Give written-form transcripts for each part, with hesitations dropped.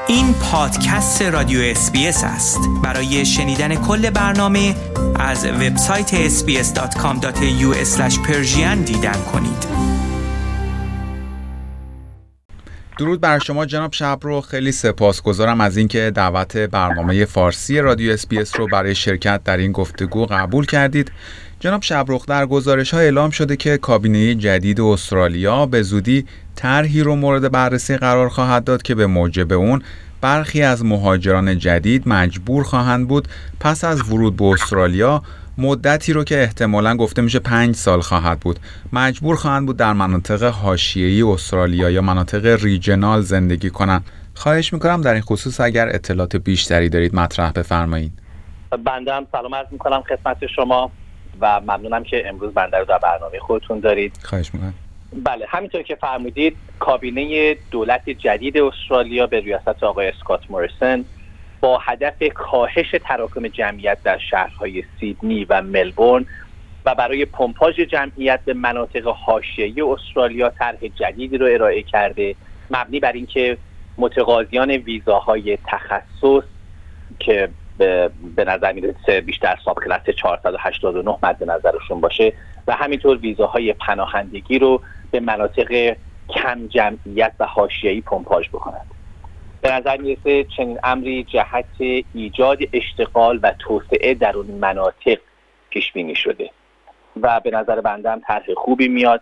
این پادکست رادیو SBS است. برای شنیدن کل برنامه از وبسایت sbs.com.au/persian دیدن کنید. درود بر شما جناب شبرخ، خیلی سپاسگزارم از اینکه دعوت برنامه فارسی رادیو SBS رو برای شرکت در این گفتگو قبول کردید. جناب شبرخ، در گزارش‌ها اعلام شده که کابینه جدید استرالیا به زودی طرحی رو مورد بررسی قرار خواهد داد که به موجب اون برخی از مهاجران جدید مجبور خواهند بود پس از ورود به استرالیا مدتی رو که احتمالاً گفته میشه 5 سال خواهد بود، مجبور خواهند بود در مناطق حاشیه‌ای استرالیا یا مناطق ریجنال زندگی کنن. خواهش میکنم در این خصوص اگر اطلاعات بیشتری دارید مطرح بفرمایید. بنده هم سلام عرض میکنم خدمت شما و ممنونم که امروز بنده رو در برنامه خودتون دارید. خواهش میکنم. بله، همینطور که فرمودید کابینه دولت جدید استرالیا به ریاست آقای اسکات موریسن با هدف کاهش تراکم جمعیت در شهرهای سیدنی و ملبورن و برای پمپاژ جمعیت به مناطق حاشیه‌ای استرالیا طرح جدیدی رو ارائه کرده، مبنی بر اینکه متقاضیان ویزاهای تخصص که به نظر میرسه بیشتر ساب کلاس 489 مد نظرشون باشه و همینطور ویزاهای پناهندگی رو به مناطق کم جمعیت و حاشیه‌ای پمپاژ بکنند. به نظر میرسه چنین امری جهت ایجاد اشتغال و توسعه در اون مناطق پیش بینی شده و به نظر بنده هم طرح خوبی میاد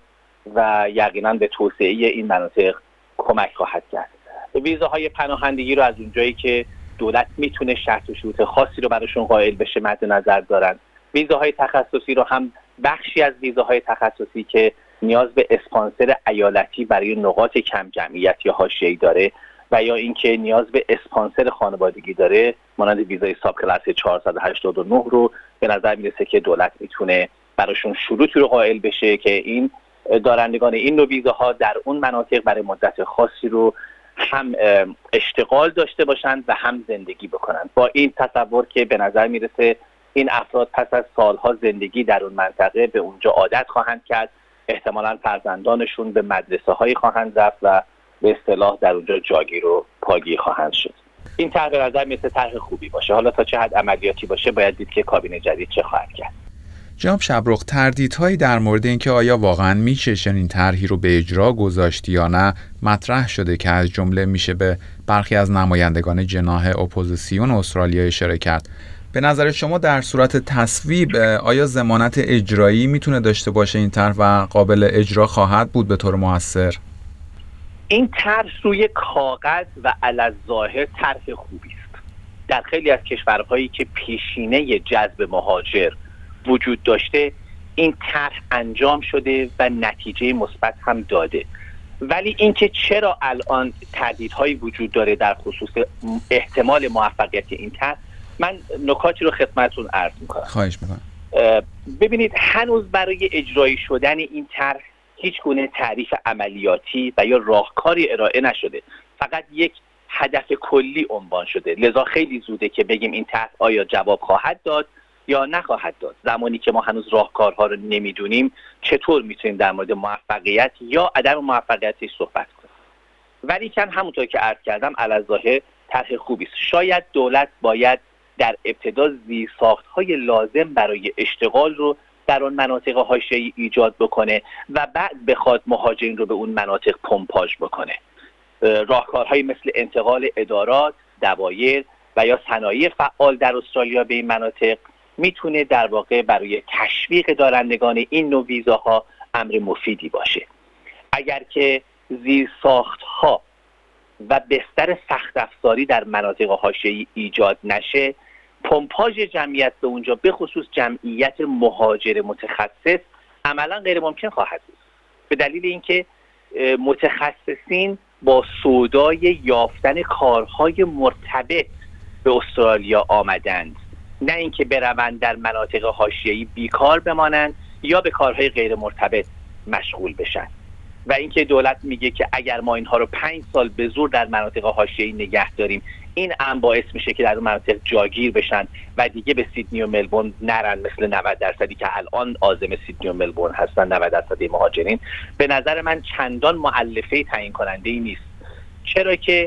و یقینا به توسعه این مناطق کمک خواهد کرد. ویزاهای پناهندگی رو از اونجایی که دولت میتونه شرط و شروط خاصی رو براشون قائل بشه مد نظر دارن. ویزاهای تخصصی رو هم بخشی از ویزاهای تخصصی که نیاز به اسپانسر ایالتی برای نقاط کم جمعیت یا حاشیه‌ای داره و یا اینکه نیاز به اسپانسر خانوادگی داره مانند ویزای ساب کلاس 489 رو به نظر میرسه که دولت میتونه براشون شروطی رو قائل بشه که این دارندگان این نوع ویزاها در اون مناطق برای مدت خاصی رو هم اشتغال داشته باشند و هم زندگی بکنند، با این تصور که به نظر میرسه این افراد پس از سالها زندگی در اون منطقه به اونجا عادت خواهند کرد، احتمالاً فرزندانشون به مدرسه هایی خواهند رفت و به اصطلاح در اونجا جاگیر و پاگیر خواهند شد. این طرح به نظر میرسه طرح خوبی باشه. حالا تا چه حد عملیاتی باشه باید دید که کابینه جدید چه خواهد کرد. جناب شبرخ، تردیدهایی در مورد اینکه آیا واقعاً میشه چنین طرحی رو به اجرا گذاشت یا نه مطرح شده که از جمله میشه به برخی از نمایندگان جناح اپوزیسیون استرالیا اشاره کرد. به نظر شما در صورت تصویب آیا ضمانت اجرایی میتونه داشته باشه این طرح و قابل اجرا خواهد بود به طور مؤثر؟ این طرح روی کاغذ و علی‌الظاهر طرح خوبی است. در خیلی از کشورهایی که پیشینه جذب مهاجر وجود داشته این طرح انجام شده و نتیجه مثبت هم داده، ولی اینکه چرا الان تردیدهایی وجود داره در خصوص احتمال موفقیت این طرح، من نکاتی رو خدمتتون عرض میکنم. خواهش میکنم. ببینید، هنوز برای اجرایی شدن این طرح هیچ گونه تعریف عملیاتی و یا راهکاری ارائه نشده، فقط یک هدف کلی عنوان شده، لذا خیلی زوده که بگیم این طرح آیا جواب خواهد داد یا نخواهد داد. زمانی که ما هنوز راهکارها رو نمیدونیم چطور میتونیم در مورد موفقیت یا عدم موفقیتش صحبت کنیم. ولی کن همونطور که عرض کردم علی‌الظاهر طرح خوبی است. شاید دولت باید در ابتدا زیرساخت‌های لازم برای اشتغال رو در اون مناطق حاشیه‌ای ایجاد بکنه و بعد بخواد مهاجرین رو به اون مناطق پمپاژ بکنه. راهکارهایی مثل انتقال ادارات، دوایر و یا صنایع فعال در استرالیا به این مناطق میتونه در واقع برای تشویق دارندگان این نوع ویزاها امر مفیدی باشه. اگر که زیرساخت‌ها و بستر سخت افزاری در مناطق حاشیه‌ای ایجاد نشه، پمپاژ جمعیت به اونجا به خصوص جمعیت مهاجر متخصص عملا غیر ممکن خواهد بود، به دلیل اینکه متخصصین با سودای یافتن کارهای مرتبط به استرالیا آمدند، نه اینکه بروند در مناطق حاشیه‌ای بیکار بمانند یا به کارهای غیر مرتبط مشغول بشن. و اینکه دولت میگه که اگر ما اینها رو 5 سال به زور در مناطق حاشیه‌ای نگه داریم، این هم باعث میشه که در اون مناطق جاگیر بشن و دیگه به سیدنی و ملبورن نرن، مثل 90% که الان عازم سیدنی و ملبورن هستن 90% مهاجرین. به نظر من چندان مؤلفه تعیین کننده ای نیست، چرا که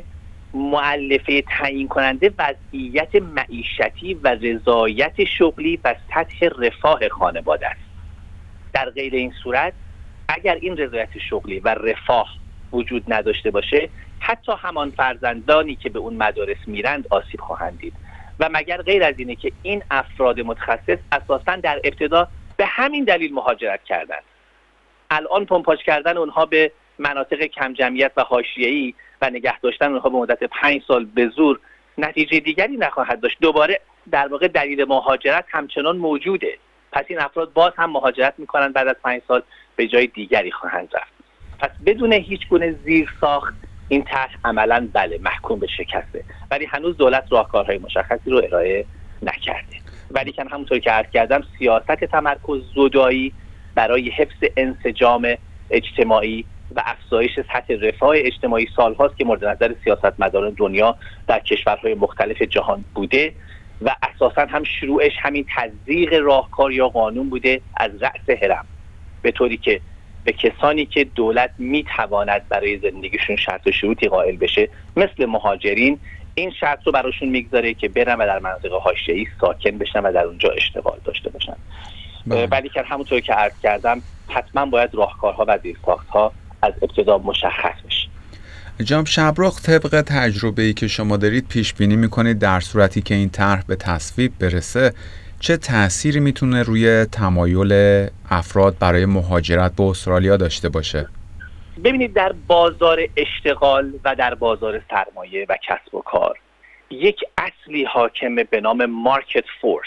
مؤلفه تعیین کننده وضعیت معیشتی و رضایت شغلی و سطح رفاه خانواده است. در غیر این صورت اگر این رضایت شغلی و رفاه وجود نداشته باشه، حتی همان فرزندانی که به اون مدارس میرند آسیب خواهند دید. و مگر غیر از اینه که این افراد متخصص اساساً در ابتدا به همین دلیل مهاجرت کردند. الان پمپاژ کردن اونها به مناطق کم جمعیت و حاشیه‌ای و نگه داشتن اونها به مدت 5 سال به زور نتیجه دیگری نخواهد داشت. دوباره در واقع دلیل مهاجرت همچنان موجوده. پس این افراد باز هم مهاجرت میکنن، بعد از 5 سال به جای دیگری خواهند رفت. پس بدون هیچ گونه زیرساخت این طرح عملاً بله محکوم به شکسته، ولی هنوز دولت راهکارهای مشخصی رو ارائه نکرده. ولی که همونطور که عرض کردم سیاست تمرکز زدایی برای حفظ انسجام اجتماعی و افزایش سطح رفاه اجتماعی سالهاست که مورد نظر سیاستمداران دنیا در کشورهای مختلف جهان بوده و اساساً هم شروعش همین تزریق راهکار یا قانون بوده از رأس هرم، به طوری که به کسانی که دولت میتواند برای زندگیشون شرط و شروطی قائل بشه مثل مهاجرین این شرط رو براشون میگذاره که برن و در مناطق حاشیه‌ای ساکن بشن و در اونجا اشتغال داشته باشن. ولی که همونطور که عرض کردم حتما باید راهکارها و زیرساخت‌ها از ابتدا مشخص بشه. جناب شبرخ، طبق تجربه‌ای که شما دارید پیش بینی می‌کنید در صورتی که این طرح به تصویب برسه چه تأثیری میتونه روی تمایل افراد برای مهاجرت به استرالیا داشته باشه؟ ببینید در بازار اشتغال و در بازار سرمایه و کسب و کار یک اصلی حاکمه به نام مارکت فورس،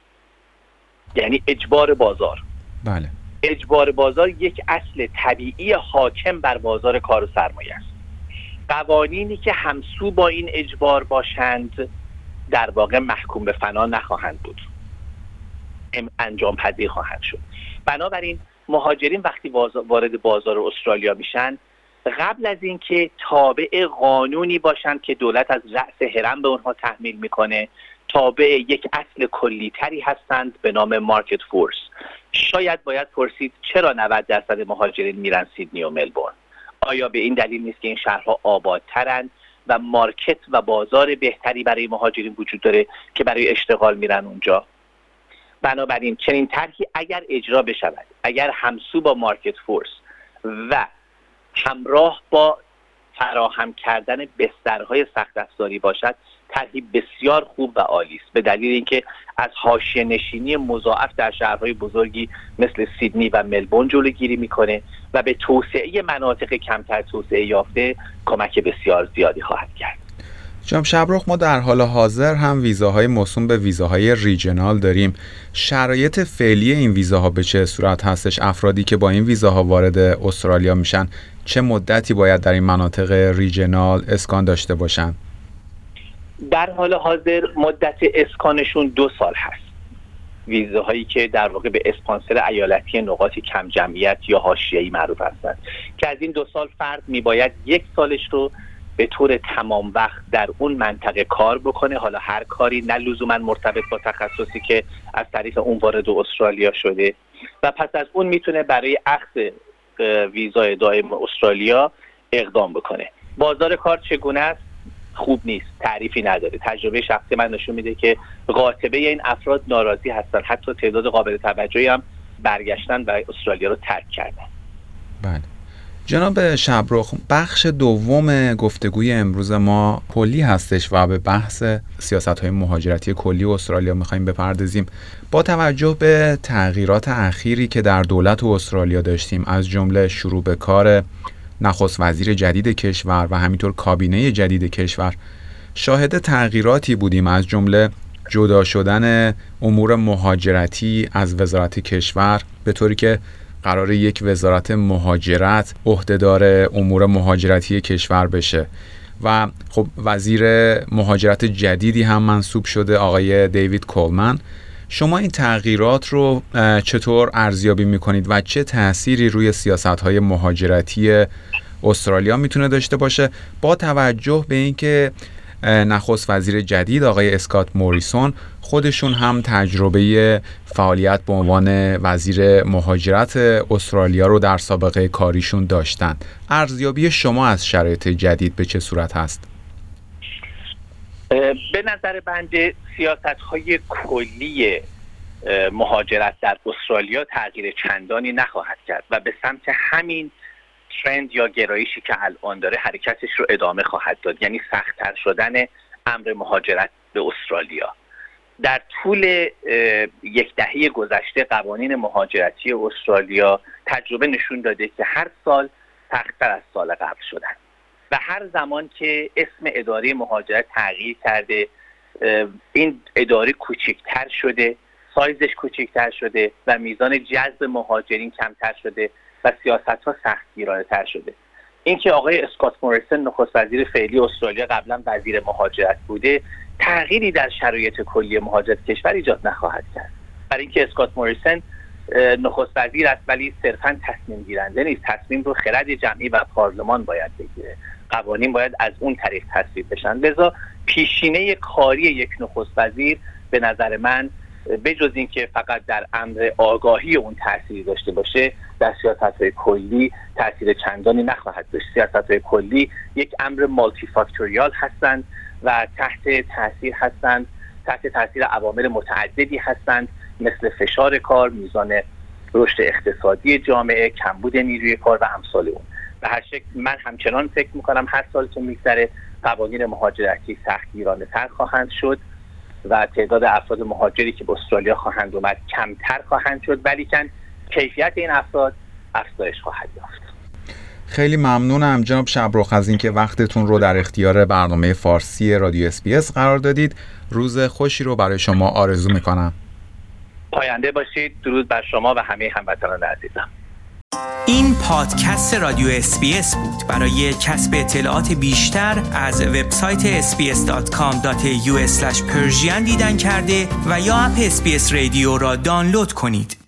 یعنی اجبار بازار. بله. اجبار بازار یک اصل طبیعی حاکم بر بازار کار و سرمایه است. قوانینی که همسو با این اجبار باشند در واقع محکوم به فنا نخواهند بود، انجام پذیر خواهند شد. بنابراین مهاجرین وقتی وارد بازار استرالیا میشن قبل از اینکه تابع قانونی باشند که دولت از رأس هرم به اونها تحمیل میکنه، تابع یک اصل کلی‌تری هستند به نام مارکت فورس. شاید باید پرسید چرا 90% مهاجرین میرن سیدنی و ملبورن؟ آیا به این دلیل نیست که این شهرها آبادترند و مارکت و بازار بهتری برای مهاجرین وجود داره که برای اشتغال میرن اونجا؟ بنابراین چنین طرحی اگر اجرا بشود، اگر همسو با مارکت فورس و همراه با فراهم کردن بسترهای سخت افزاری باشد، طرحی بسیار خوب و عالی است، به دلیل اینکه از حاشیه نشینی مضاعف در شهرهای بزرگی مثل سیدنی و ملبورن جلوگیری میکنه و به توسعه مناطق کمتر توسعه یافته کمک بسیار زیادی خواهد کرد. جناب شبرخ، ما در حال حاضر هم ویزاهای موسوم به ویزاهای ریجنال داریم. شرایط فعلی این ویزاها به چه صورت هستش؟ افرادی که با این ویزاها وارد استرالیا میشن چه مدتی باید در این مناطق ریجنال اسکان داشته باشن؟ در حال حاضر مدت اسکانشون 2 سال هست. ویزاهایی که در واقع به اسپانسر ایالتی نقاط کم جمعیت یا حاشیه‌ای معروف هستند که از این 2 سال فرد میباید 1 سالش رو به طور تمام وقت در اون منطقه کار بکنه، حالا هر کاری، نه لزوما مرتبط با تخصصی که از طریق اون وارد استرالیا شده، و پس از اون میتونه برای اخذ ویزای دائم استرالیا اقدام بکنه. بازار کار چگونه است؟ خوب نیست، تعریفی نداره. تجربه شخصی من نشون میده که قاطبه این افراد ناراضی هستن، حتی تعداد قابل توجهی هم برگشتن و استرالیا رو ترک کردن. بله. جناب شبرخ، بخش دوم گفتگوی امروز ما کلی هستش و به بحث سیاست‌های مهاجرتی کلی استرالیا می‌خوایم بپردازیم. با توجه به تغییرات اخیری که در دولت استرالیا داشتیم، از جمله شروع به کار نخست وزیر جدید کشور و همینطور کابینه جدید کشور، شاهد تغییراتی بودیم، از جمله جدا شدن امور مهاجرتی از وزارت کشور، به طوری که قرار یک وزارت مهاجرت عهدهدار امور مهاجرتی کشور بشه و خب وزیر مهاجرت جدیدی هم منصوب شده، آقای دیوید کولمن. شما این تغییرات رو چطور ارزیابی میکنید و چه تأثیری روی سیاست‌های مهاجرتی استرالیا میتونه داشته باشه، با توجه به اینکه نخست وزیر جدید آقای اسکات موریسون خودشون هم تجربه فعالیت به عنوان وزیر مهاجرت استرالیا رو در سابقه کاریشون داشتن؟ ارزیابی شما از شرایط جدید به چه صورت هست؟ به نظر بنده سیاست‌های کلی مهاجرت در استرالیا تغییر چندانی نخواهد کرد و به سمت همین ترند یا گرایشی که الان داره حرکتش رو ادامه خواهد داد، یعنی سخت‌تر شدن امر مهاجرت به استرالیا. در طول یک دهه گذشته قوانین مهاجرتی استرالیا تجربه نشون داده که هر سال سخت‌تر از سال قبل شدن و هر زمان که اسم اداره مهاجرت تغییر کرده، این اداره کوچکتر شده، سایزش کوچکتر شده و میزان جذب مهاجرین کمتر شده و سیاست‌ها سختگیرانه‌تر شده. اینکه آقای اسکات موریسن نخست وزیر فعلی استرالیا قبلا وزیر مهاجرت بوده، تغییری در شرایط کلی مهاجرت کشور ایجاد نخواهد کرد. برای اینکه اسکات موریسن نخست وزیر است ولی صرفاً تصمیم گیرنده نیست، تصمیم رو خرد جمعی و پارلمان باید بگیره، قوانین باید از اون طریق تصویب بشن. لذا پیشینه کاری یک نخست وزیر به نظر من بجز این که فقط در امر آگاهی اون تأثیری داشته باشه، در سیاست‌های کلی تأثیر چندانی نخواهد داشت. سیاست‌های کلی یک امر مالتی فاکتوریال هستند و تحت تاثیر عوامل متعددی هستند، مثل فشار کار، میزان رشد اقتصادی جامعه، کمبود نیروی کار و امثال اون. به هر شکل من همچنان فکر می‌کنم هر سال که می‌گذره قوانین مهاجرتی سختگیرانه‌تر خواهند شد و تعداد افراد مهاجری که به استرالیا خواهند اومد کمتر خواهند شد، ولیکن کیفیت این افراد افزایش خواهد یافت. خیلی ممنونم جناب شبرخ از اینکه وقتتون رو در اختیار برنامه فارسی رادیو SBS قرار دادید. روز خوشی رو برای شما آرزو میکنم. پاینده باشید. درود بر شما و همه هموطنان عزیزم. این پادکست رادیو SBS بود. برای کسب اطلاعات بیشتر از وبسایت sbs.com.au/persian دیدن کرده و یا اپ SBS رادیو را دانلود کنید.